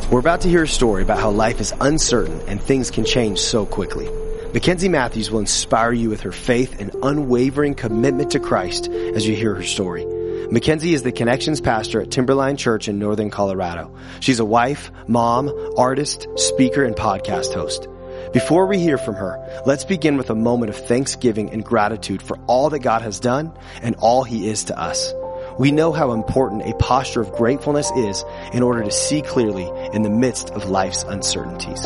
We're about to hear a story about how life is uncertain and things can change so quickly. Mackenzie Matthews will inspire you with her faith and unwavering commitment to Christ as you hear her story. Mackenzie is the Connections pastor at Timberline Church in Northern Colorado. She's a wife, mom, artist, speaker, and podcast host. Before we hear from her, let's begin with a moment of thanksgiving and gratitude for all that God has done and all He is to us. We know how important a posture of gratefulness is in order to see clearly in the midst of life's uncertainties.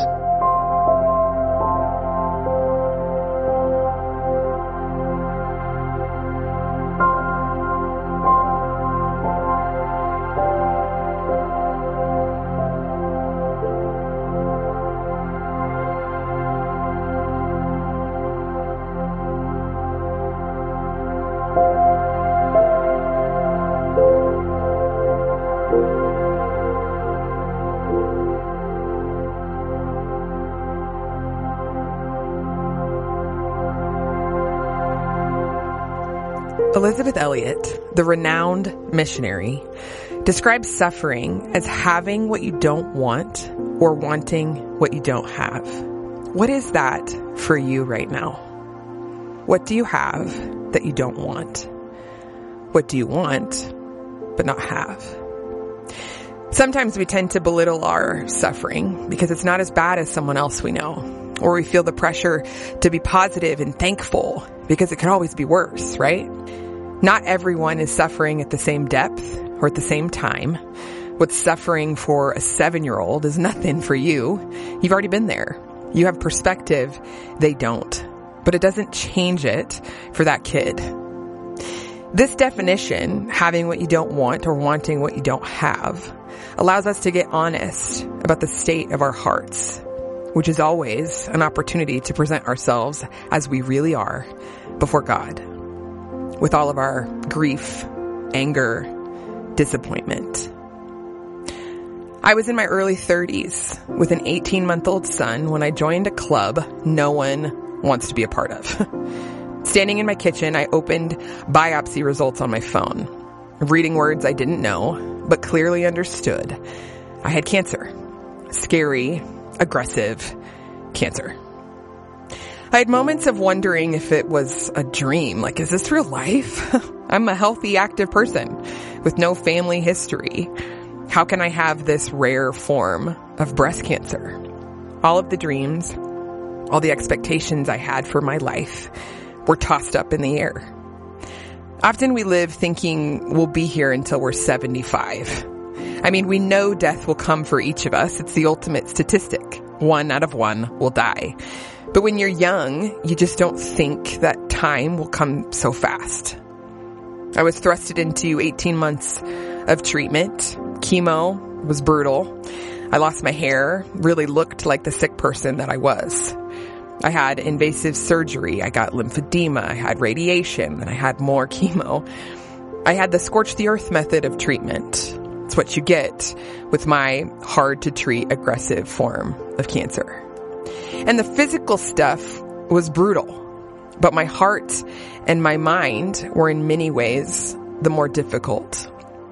Elisabeth Elliot, the renowned missionary, describes suffering as having what you don't want or wanting what you don't have. What is that for you right now? What do you have that you don't want? What do you want but not have? Sometimes we tend to belittle our suffering because it's not as bad as someone else we know, or we feel the pressure to be positive and thankful because it can always be worse, right? Not everyone is suffering at the same depth or at the same time. What's suffering for a 7-year-old is nothing for you. You've already been there. You have perspective. They don't. But it doesn't change it for that kid. This definition, having what you don't want or wanting what you don't have, allows us to get honest about the state of our hearts, which is always an opportunity to present ourselves as we really are before God, with all of our grief, anger, disappointment. I was in my early 30s with an 18-month-old son when I joined a club no one wants to be a part of. Standing in my kitchen, I opened biopsy results on my phone, reading words I didn't know, but clearly understood. I had cancer. Scary, aggressive cancer. I had moments of wondering if it was a dream. Like, is this real life? I'm a healthy, active person with no family history. How can I have this rare form of breast cancer? All of the dreams, all the expectations I had for my life were tossed up in the air. Often we live thinking we'll be here until we're 75. I mean, we know death will come for each of us. It's the ultimate statistic. 1 out of 1 will die. But when you're young, you just don't think that time will come so fast. I was thrusted into 18 months of treatment. Chemo was brutal. I lost my hair, really looked like the sick person that I was. I had invasive surgery. I got lymphedema. I had radiation, and I had more chemo. I had the scorch the earth method of treatment. It's what you get with my hard to treat aggressive form of cancer. And the physical stuff was brutal, but my heart and my mind were in many ways the more difficult.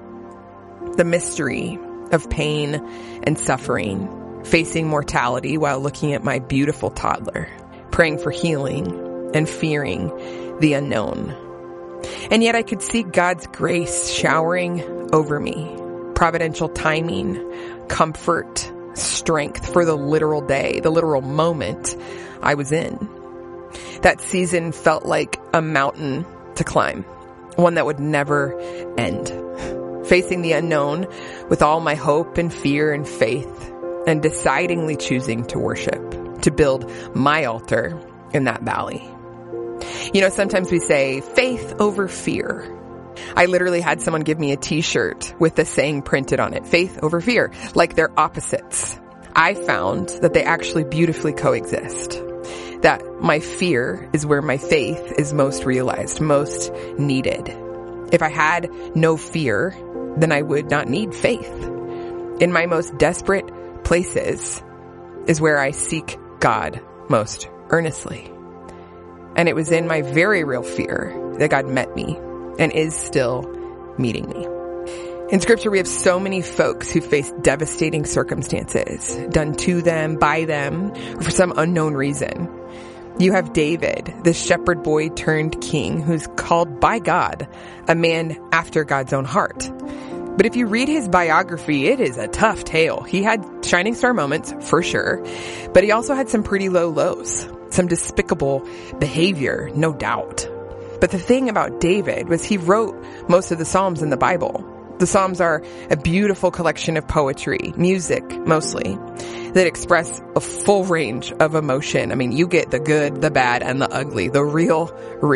The mystery of pain and suffering, facing mortality while looking at my beautiful toddler, praying for healing and fearing the unknown. And yet I could see God's grace showering over me, providential timing, comfort, strength for the literal day, the literal moment I was in. That season felt like a mountain to climb, one that would never end. Facing the unknown with all my hope and fear and faith, and decidingly choosing to worship, to build my altar in that valley. You know, sometimes we say faith over fear. I literally had someone give me a t-shirt with the saying printed on it, faith over fear, like they're opposites. I found that they actually beautifully coexist. That my fear is where my faith is most realized, most needed. If I had no fear, then I would not need faith. In my most desperate places is where I seek God most earnestly. And it was in my very real fear that God met me and is still meeting me. In scripture, we have so many folks who face devastating circumstances done to them, by them, or for some unknown reason. You have David, the shepherd boy turned king, who's called by God a man after God's own heart. But if you read his biography, it is a tough tale. He had shining star moments, for sure, but he also had some pretty low lows, some despicable behavior, no doubt. But the thing about David was he wrote most of the Psalms in the Bible. The Psalms are a beautiful collection of poetry, music mostly, that express a full range of emotion. I mean, you get the good, the bad, and the ugly, the real.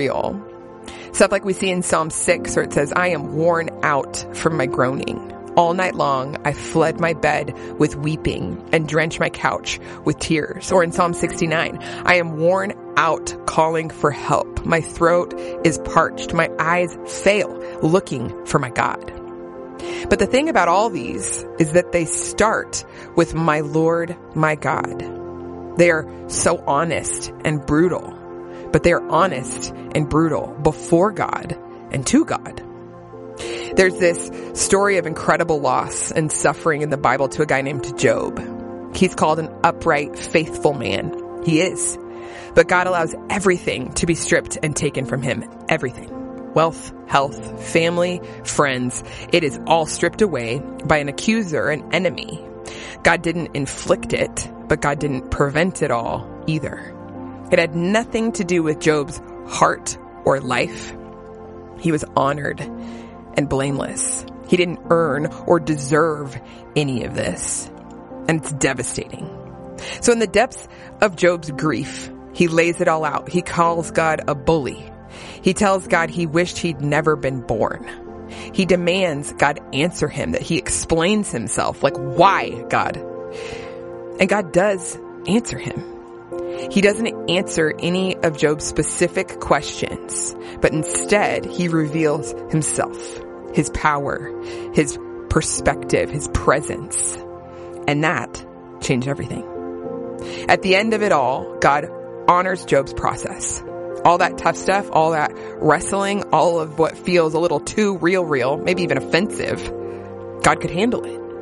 Stuff like we see in Psalm 6 where it says, I am worn out from my groaning. All night long, I fled my bed with weeping and drenched my couch with tears. Or in Psalm 69, I am worn out calling for help. My throat is parched. My eyes fail looking for my God. But the thing about all these is that they start with my Lord, my God. They are so honest and brutal, but they are honest and brutal before God and to God. There's this story of incredible loss and suffering in the Bible to a guy named Job. He's called an upright, faithful man. He is. But God allows everything to be stripped and taken from him. Everything. Wealth, health, family, friends. It is all stripped away by an accuser, an enemy. God didn't inflict it, but God didn't prevent it all either. It had nothing to do with Job's heart or life. He was honored and blameless. He didn't earn or deserve any of this. And it's devastating. So in the depths of Job's grief, he lays it all out. He calls God a bully. He tells God he wished he'd never been born. He demands God answer him, that he explains himself, like, why, God? And God does answer him. He doesn't answer any of Job's specific questions, but instead he reveals himself, his power, his perspective, his presence. And that changed everything. At the end of it all, God honors Job's process. All that tough stuff, all that wrestling, all of what feels a little too real, maybe even offensive, God could handle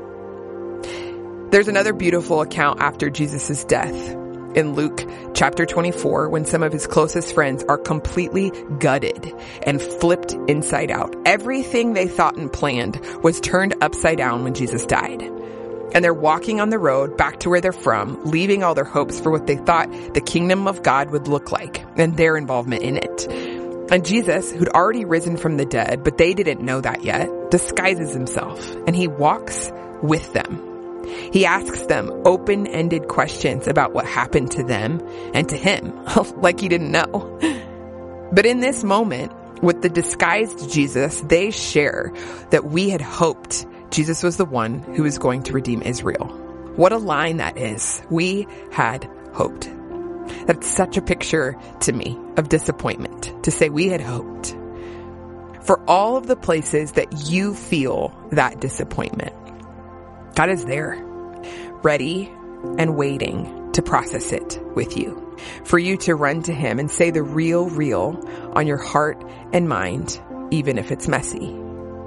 it. There's another beautiful account after Jesus' death in Luke chapter 24, when some of his closest friends are completely gutted and flipped inside out. Everything they thought and planned was turned upside down when Jesus died. And they're walking on the road back to where they're from, leaving all their hopes for what they thought the kingdom of God would look like and their involvement in it. And Jesus, who'd already risen from the dead, but they didn't know that yet, disguises himself and he walks with them. He asks them open-ended questions about what happened to them and to him, like he didn't know. But in this moment, with the disguised Jesus, they share that we had hoped Jesus was the one who was going to redeem Israel. What a line that is. We had hoped. That's such a picture to me of disappointment, to say we had hoped. For all of the places that you feel that disappointment, God is there, ready and waiting to process it with you, for you to run to him and say the real on your heart and mind, even if it's messy.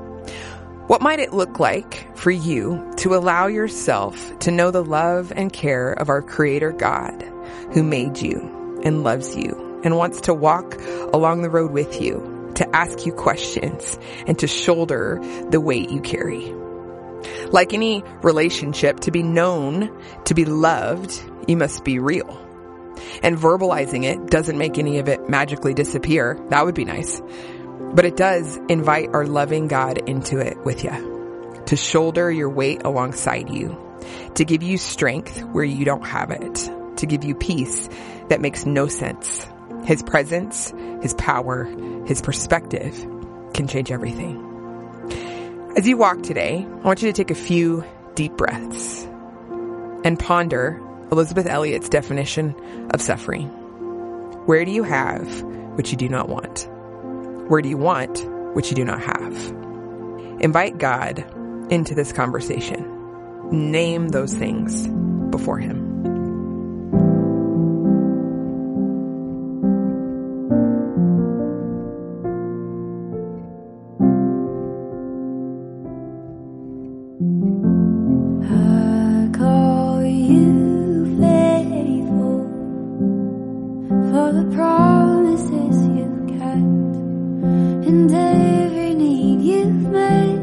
What might it look like for you to allow yourself to know the love and care of our Creator God, who made you and loves you and wants to walk along the road with you, to ask you questions and to shoulder the weight you carry? Like any relationship, to be known, to be loved, you must be real. And verbalizing it doesn't make any of it magically disappear. That would be nice. But it does invite our loving God into it with you, to shoulder your weight alongside you, to give you strength where you don't have it, to give you peace that makes no sense. His presence, his power, his perspective can change everything. As you walk today, I want you to take a few deep breaths and ponder Elizabeth Elliot's definition of suffering. Where do you have what you do not want? Where do you want what you do not have? Invite God into this conversation. Name those things before him. I call you faithful for the promises you've kept and every need you've met.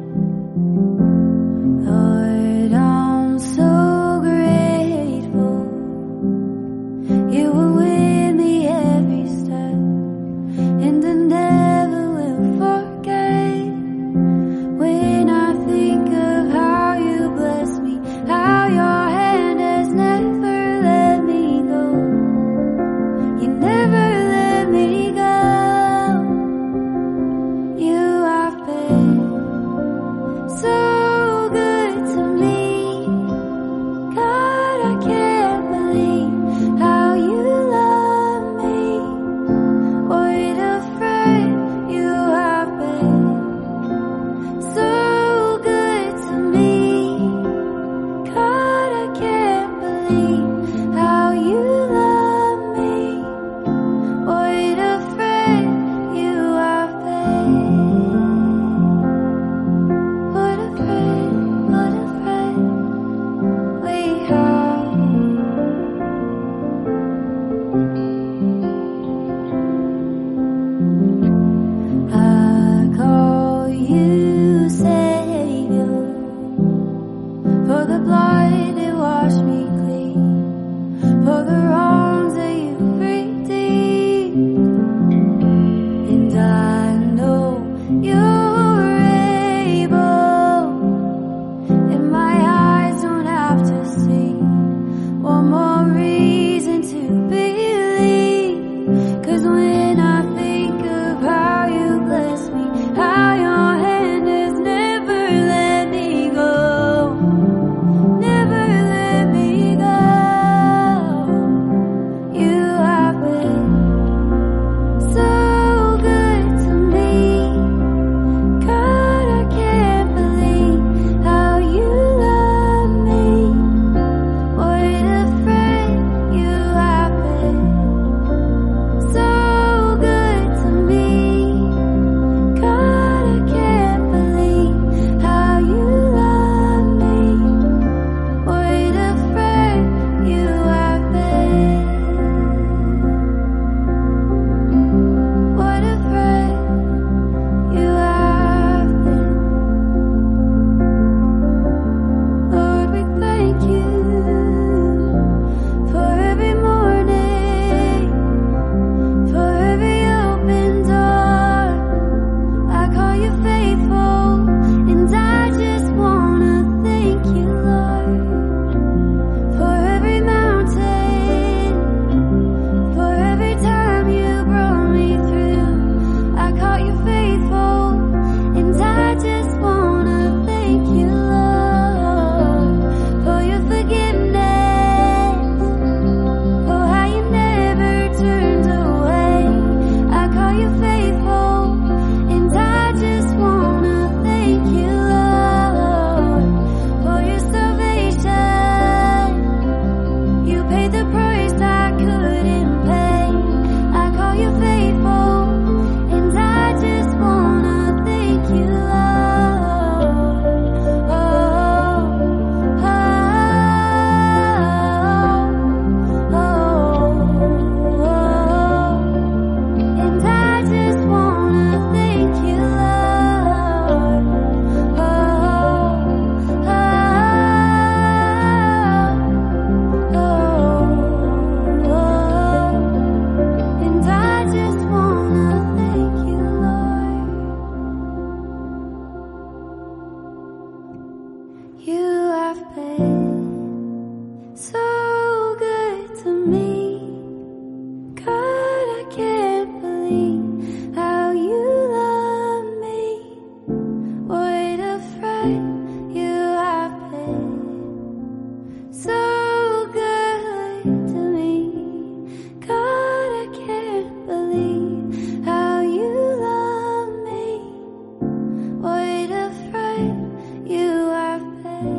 Lord, I'm so grateful you were with me every step, and I never will forget when I think of how you bless me, how your hand has never let me go. You never let me go. You have been so good to me. God, I can't believe how you love me. What a friend you have been. So good to me. God, I can't believe how you love me. What a friend you have been. What a friend we have. I call you Savior for the blood that washed me clean, for the wrongs that you redeemed. And I know you're able, and my eyes don't have to see one more reason to believe. 'Cause when I think of how you bless me, how your hand has never let me go, never let me go. You have been so good to me. God, I can't believe how you love me. What a friend you have been. So good to me. God, I can't believe how you love me. What a friend you have been. What a friend you have been. Lord, we thank you for every morning, for every open door. I call you faithful, and I just wanna thank you, Lord, for every mountain, for every time you brought me through. I call you faithful, and I just wanna thank you, Lord, for your forgiveness, for how you never turned away. I call you faithful, and I just wanna thank you, Lord, for your salvation. You paid the price I couldn't pay. I call you faithful, and I just wanna thank you, Lord. Oh, oh, oh, oh. And I just wanna thank you, Lord. Oh, oh, oh, oh. And I just wanna thank you, Lord. You have been so good to me. God, I can't believe how you love me. What a friend you have been. So good to me. God, I can't believe how you love me. What a friend you have been.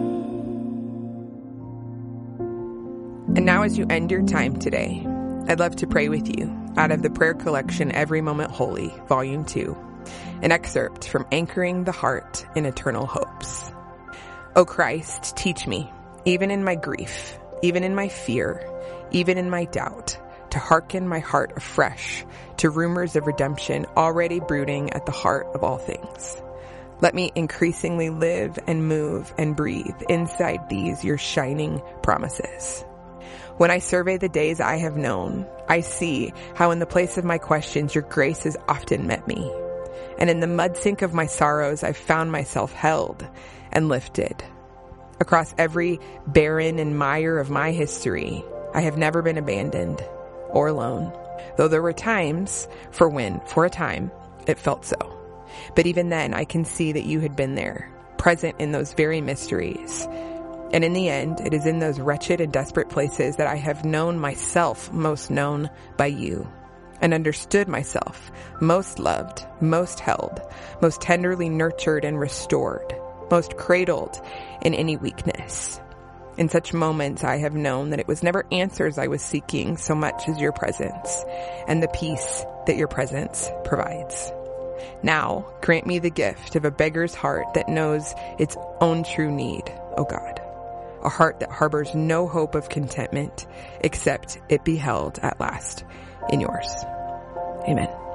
And now as you end your time today, I'd love to pray with you out of the prayer collection Every Moment Holy, Volume 2, an excerpt from Anchoring the Heart in Eternal Hopes. O Christ, teach me, even in my grief, even in my fear, even in my doubt, to hearken my heart afresh to rumors of redemption already brooding at the heart of all things. Let me increasingly live and move and breathe inside these your shining promises. When I survey the days I have known, I see how in the place of my questions your grace has often met me. And in the mud sink of my sorrows, I've found myself held and lifted. Across every barren and mire of my history, I have never been abandoned or alone, though there were times for a time, it felt so. But even then, I can see that you had been there, present in those very mysteries. And in the end, it is in those wretched and desperate places that I have known myself most known by you, and understood myself most loved, most held, most tenderly nurtured and restored, most cradled in any weakness. In such moments, I have known that it was never answers I was seeking so much as your presence and the peace that your presence provides. Now, grant me the gift of a beggar's heart that knows its own true need, O God. A heart that harbors no hope of contentment except it be held at last in yours. Amen.